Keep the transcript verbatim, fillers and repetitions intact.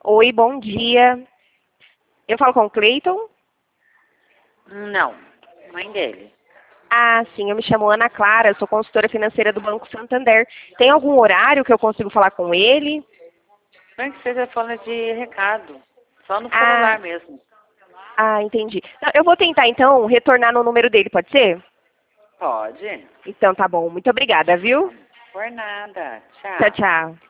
Oi, bom dia. Eu falo com o Cleiton? Não, mãe dele. Ah, sim, eu me chamo Ana Clara, eu sou consultora financeira do Banco Santander. Tem algum horário que eu consigo falar com ele? Não que seja falando de recado, só no Ah, celular mesmo. ah, entendi. Não, eu vou tentar, então, retornar no número dele, pode ser? Pode. Então, tá bom. Muito obrigada, viu? Por nada. Tchau, Tchau. tchau.